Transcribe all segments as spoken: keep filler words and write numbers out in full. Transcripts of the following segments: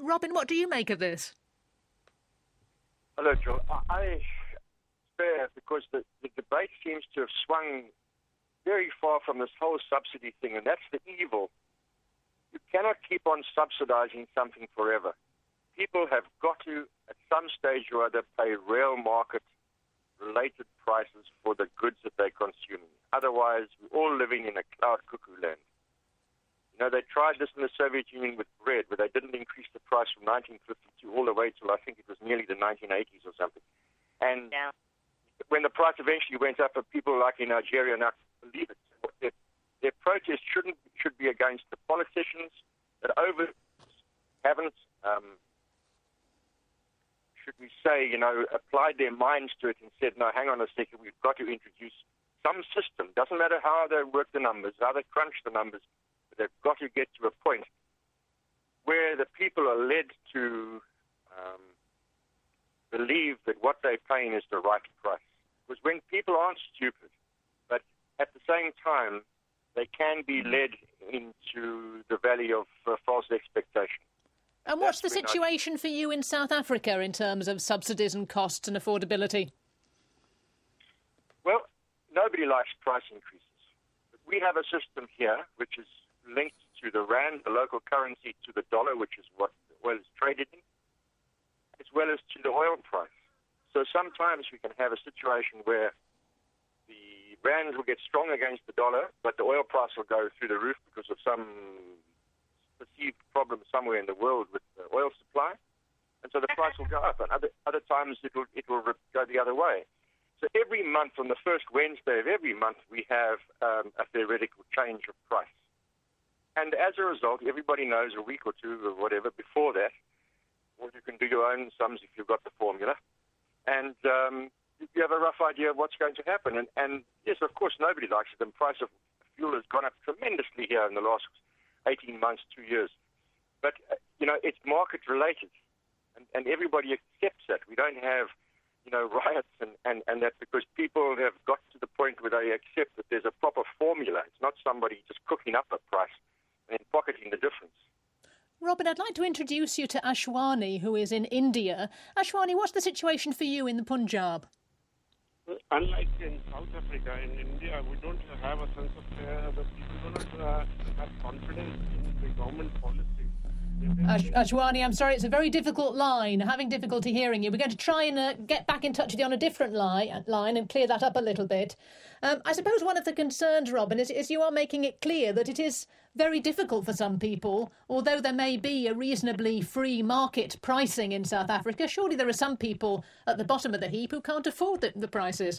Robin, what do you make of this? Hello, Joel. I spare because the, the debate seems to have swung very far from this whole subsidy thing, and that's the evil. You cannot keep on subsidizing something forever. People have got to, at some stage or other, pay real market-related prices for the goods that they're consuming. Otherwise, we're all living in a cloud cuckoo land. You know, they tried this in the Soviet Union with bread, where they didn't increase the price from nineteen fifty-two all the way till I think it was nearly the nineteen eighties or something. And yeah. when the price eventually went up, people like in Nigeria now believe it. Their, their protest shouldn't should be against the politicians that over haven't, um, should we say, you know, applied their minds to it and said, no, hang on a second, we've got to introduce some system. Doesn't matter how they work the numbers, how they crunch the numbers. They've got to get to a point where the people are led to um, believe that what they're paying is the right price. Because when people aren't stupid, but at the same time, they can be led into the valley of uh, false expectation. And what's That's the situation I... for you in South Africa in terms of subsidies and costs and affordability? Well, nobody likes price increases. But we have a system here which is linked to the rand, the local currency, to the dollar, which is what the oil is traded in, as well as to the oil price. So sometimes we can have a situation where the rand will get strong against the dollar, but the oil price will go through the roof because of some perceived problem somewhere in the world with the oil supply, and so the price will go up. And other other times it will it will go the other way. So every month, on the first Wednesday of every month, we have um, a theoretical change of price. And as a result, everybody knows a week or two or whatever before that, or you can do your own sums if you've got the formula, and um, you have a rough idea of what's going to happen. And, and yes, of course, nobody likes it. The price of fuel has gone up tremendously here in the last eighteen months, two years. But, uh, you know, it's market-related, and, and everybody accepts that. We don't have, you know, riots and, and, and that because people have got to the point where they accept that there's a proper formula. It's not somebody just cooking up a price and pocketing the difference. Robin, I'd like to introduce you to Ashwani, who is in India. Ashwani, what's the situation for you in the Punjab? Well, unlike in South Africa, in India, we don't have a sense of fear. The people do not uh, have confidence in the government policy. Ash- Ashwani, I'm sorry, it's a very difficult line. Having difficulty hearing you. We're going to try and uh, get back in touch with you on a different li- line and clear that up a little bit. Um, I suppose one of the concerns, Robin, is, is you are making it clear that it is very difficult for some people, although there may be a reasonably free market pricing in South Africa. Surely there are some people at the bottom of the heap who can't afford the, the prices.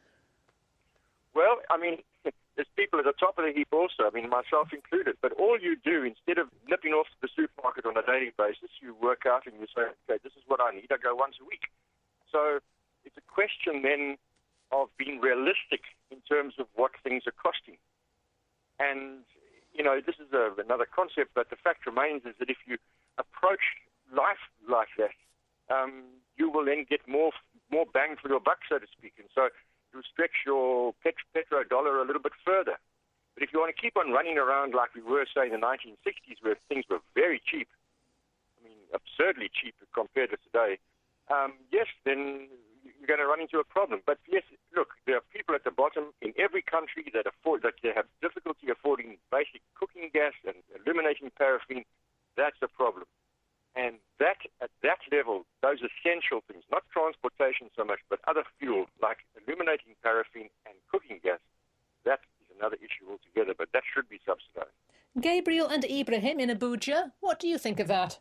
Well, I mean, there's people at the top of the heap also, I mean, myself included. But all you do, instead of nipping off to the supermarket on a daily basis, you work out and you say, okay, this is what I need. I go once a week. So it's a question then of being realistic in terms of what things are costing. And, you know, this is a, another concept, but the fact remains is that if you approach life like that, um, you will then get more more bang for your buck, so to speak. And so you'll stretch your pet- petrodollar a little bit further. But if you want to keep on running around like we were, say, in the nineteen sixties, where things were very cheap, I mean, absurdly cheap compared to today, um, yes, then you're going to run into a problem. But yes, look, there are people at the bottom in every country that afford that they have difficulty affording basic cooking gas and illuminating paraffin. That's a problem. And that at that level, those essential things, not transportation so much, but other fuel like illuminating paraffin and cooking gas, that is another issue altogether, but that should be subsidized. Gabriel and Ibrahim in Abuja, what do you think of that?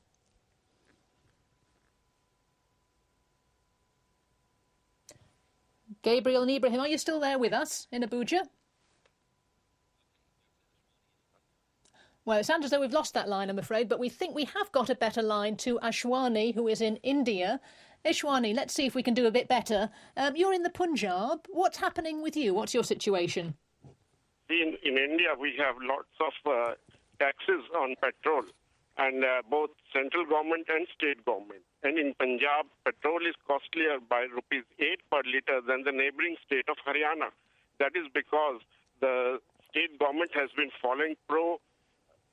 Gabriel and Ibrahim, are you still there with us in Abuja? Well, it sounds as though we've lost that line, I'm afraid, but we think we have got a better line to Ashwani, who is in India. Ashwani, let's see if we can do a bit better. Um, you're in the Punjab. What's happening with you? What's your situation? In, in India, we have lots of uh, taxes on petrol, and uh, both central government and state government. And in Punjab, petrol is costlier by rupees eight per litre than the neighbouring state of Haryana. That is because the state government has been following pro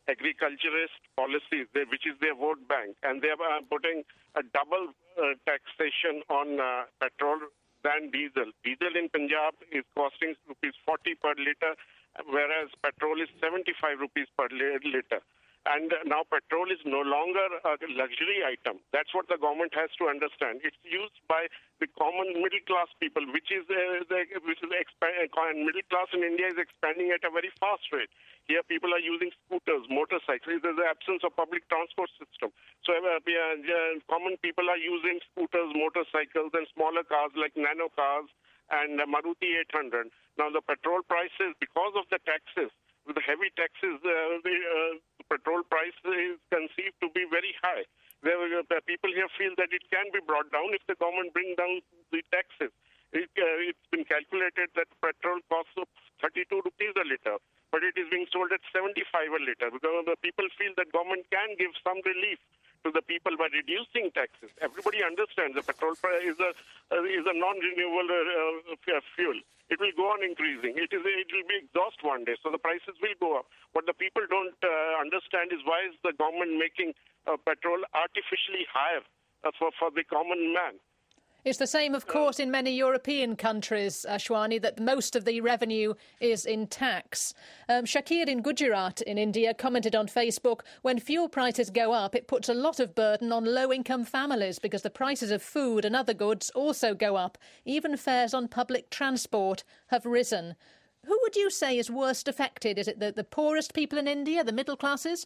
agriculturist policies, which is their vote bank, and they are putting a double uh, taxation on uh, petrol than diesel. Diesel in Punjab is costing rupees forty per litre, whereas petrol is seventy-five rupees per litre. And now petrol is no longer a luxury item. That's what the government has to understand. It's used by the common middle class people, which is uh, the, which is expand, middle class in India is expanding at a very fast rate. Here, people are using scooters, motorcycles. There's the absence of public transport system. So, uh, uh, common people are using scooters, motorcycles, and smaller cars like nano cars and uh, Maruti eight hundred. Now, the petrol prices, because of the taxes, with the heavy taxes, uh, the uh, petrol price is conceived to be very high. There, uh, people here feel that it can be brought down if the government bring down the taxes. It, uh, it's been calculated that petrol costs thirty-two rupees a litre, but it is being sold at seventy-five a litre because the people feel that government can give some relief to the people by reducing taxes. Everybody understands the petrol price is a uh, is a non-renewable uh, fuel. It will go on increasing. It is it will be exhaust one day, so the prices will go up. What the people don't uh, understand is why is the government making uh, petrol artificially higher uh, for for the common man. It's the same, of course, in many European countries, Ashwani, that most of the revenue is in tax. Um, Shakir in Gujarat in India commented on Facebook, when fuel prices go up, it puts a lot of burden on low-income families because the prices of food and other goods also go up. Even fares on public transport have risen. Who would you say is worst affected? Is it the, the poorest people in India, the middle classes?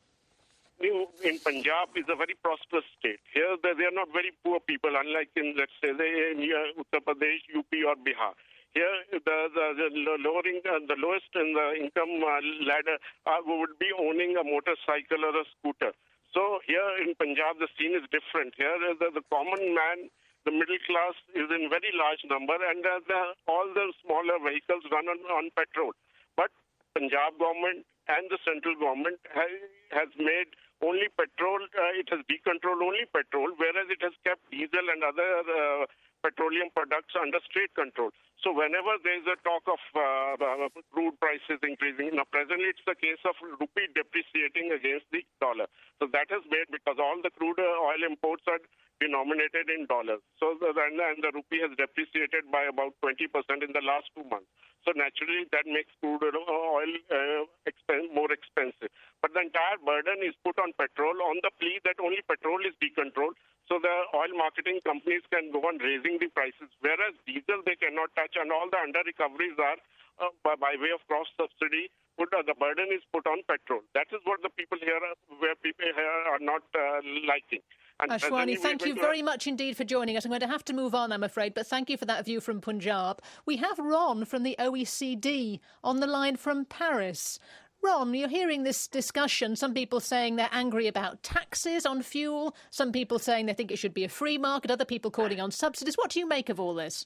In Punjab is a very prosperous state. Here, they are not very poor people, unlike in, let's say, in Uttar Pradesh, U P or Bihar. Here, the, the, the, lowering, uh, the lowest in the income uh, ladder uh, would be owning a motorcycle or a scooter. So here in Punjab, the scene is different. Here, the, the common man, the middle class is in very large number, and uh, the, all the smaller vehicles run on, on petrol. But Punjab government and the central government has, has made only petrol, uh, it has decontrolled only petrol, whereas it has kept diesel and other uh, petroleum products under state control. So whenever there is a talk of uh, uh, crude prices increasing, now presently it's the case of rupee depreciating against the dollar. So that has made, because all the crude oil imports are denominated in dollars. So the, and, and the rupee has depreciated by about twenty percent in the last two months. So naturally, that makes crude oil uh, expen- more expensive. But the entire burden is put on petrol on the plea that only petrol is decontrolled. So the oil marketing companies can go on raising the prices, whereas diesel they cannot touch, and all the under-recoveries are uh, by, by way of cross-subsidy. Put, uh, the burden is put on petrol. That is what the people here, are, where people here are not uh, liking. And Ashwani, thank you very much indeed for joining us. I'm going to have to move on, I'm afraid, but thank you for that view from Punjab. We have Ron from the O E C D on the line from Paris. Ron, you're hearing this discussion. Some people saying they're angry about taxes on fuel. Some people saying they think it should be a free market. Other people calling on subsidies. What do you make of all this?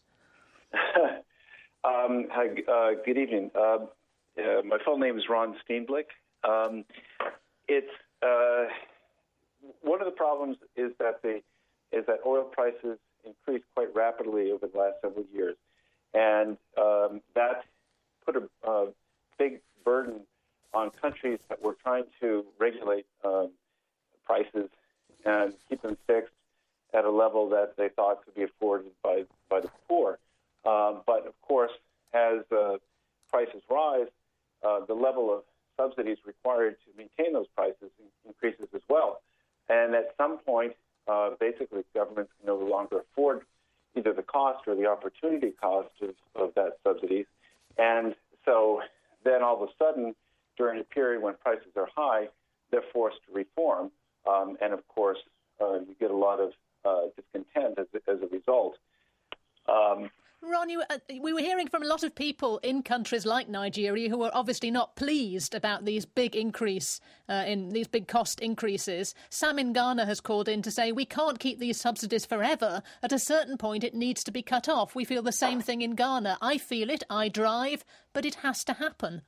um, hi, uh, good evening. Uh, uh, my full name is Ron Steenblick. Um, it's uh, one of the problems is that the is that oil prices increased quite rapidly over the last several years, and um, that put a uh, big burden on countries that were trying to regulate um, prices and keep them fixed at a level that they thought could be afforded by, by the poor. Um, but, of course, as uh, prices rise, uh, the level of subsidies required to maintain those prices increases as well. And at some point, uh, basically, governments can no longer afford either the cost or the opportunity cost of, of that subsidies. And so then all of a sudden, during a period when prices are high, they're forced to reform. Um, and, of course, uh, you get a lot of uh, discontent as, as a result. Um, Ron, you, uh, we were hearing from a lot of people in countries like Nigeria who are obviously not pleased about these big increase uh, in these big cost increases. Sam in Ghana has called in to say we can't keep these subsidies forever. At a certain point, it needs to be cut off. We feel the same thing in Ghana. I feel it. I drive, but it has to happen.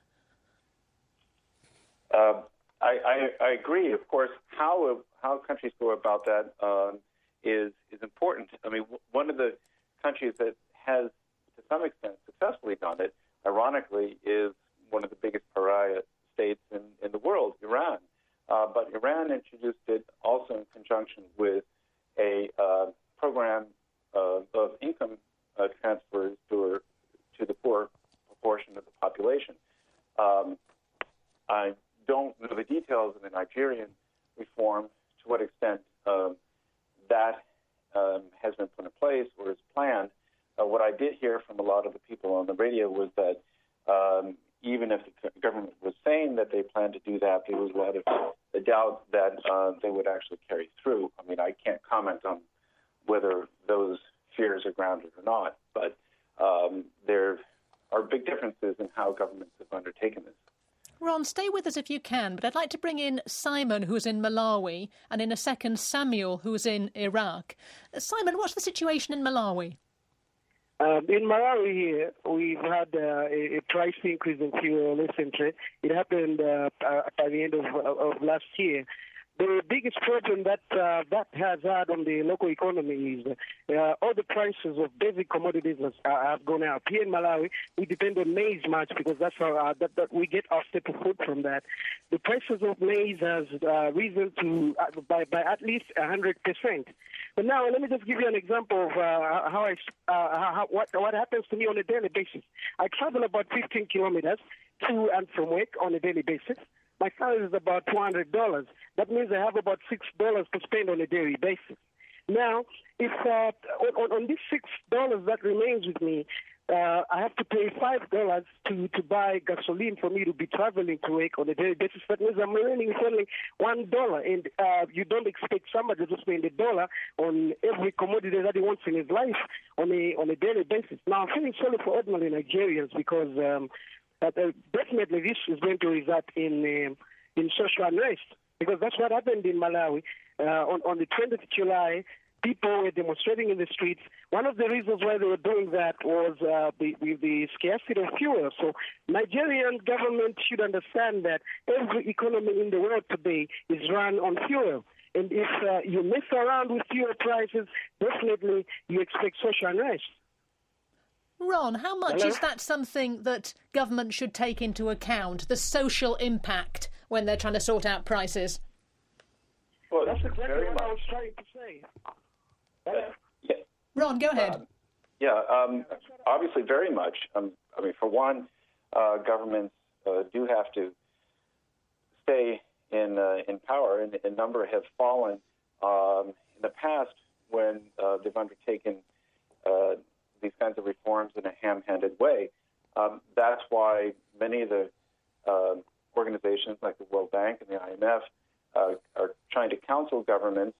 Uh, I, I, I agree. Of course, how how countries go about that um, is is important. I mean, w- one of the countries that has, to some extent, successfully done it, ironically, is one of the biggest pariah states in, in the world, Iran. Uh, but Iran introduced it also in conjunction with a uh, program uh, of income uh, transfers to, to the poor proportion of the population. Um, I don't know the details of the Nigerian reform, to what extent um, that um, has been put in place or is planned. Uh, what I did hear from a lot of the people on the radio was that um, even if the government was saying that they plan to do that, there was a lot of a doubt that uh, they would actually carry through. I mean, I can't comment on whether those fears are grounded or not, but um, there are big differences in how governments have undertaken this. Ron, stay with us if you can, but I'd like to bring in Simon, who's in Malawi, and in a second, Samuel, who's in Iraq. Uh, Simon, what's the situation in Malawi? Um, in Malawi here, we've had uh, a, a price increase in fuel recently. It happened uh, uh, by the end of, of last year. The biggest problem that uh, that has had on the local economy is uh, all the prices of basic commodities has, uh, have gone up. Here in Malawi, we depend on maize much because that's our, uh, that, that we get our staple food from that. The prices of maize has uh, risen to uh, by, by at least one hundred percent. But now let me just give you an example of uh, how I uh, how, what what happens to me on a daily basis. I travel about fifteen kilometers to and from work on a daily basis. My salary is about two hundred dollars. That means I have about six dollars to spend on a daily basis. Now, if uh, on, on this six dollars that remains with me, uh, I have to pay five dollars to, to buy gasoline for me to be traveling to work on a daily basis. That means I'm earning only one dollar, and uh, you don't expect somebody to spend a dollar on every commodity that he wants in his life on a on a daily basis. Now, I'm feeling sorry for ordinary Nigerians because um, uh, definitely this is going to result in uh, in social unrest, because that's what happened in Malawi uh, on on the twentieth of July. People were demonstrating in the streets. One of the reasons why they were doing that was uh, the, the, the scarcity of fuel. So Nigerian government should understand that every economy in the world today is run on fuel. And if uh, you mess around with fuel prices, definitely you expect social unrest. Ron, how much Hello? is that something that government should take into account, the social impact, when they're trying to sort out prices? Well, That's exactly very what much. I was trying to say. Uh, yeah. Ron, go ahead. Uh, yeah, um, obviously very much. Um, I mean, for one, uh, governments uh, do have to stay in uh, in power, and a number have fallen um, in the past when uh, they've undertaken uh, these kinds of reforms in a ham-handed way. Um, that's why many of the uh, organizations like the World Bank and the I M F uh, are trying to counsel governments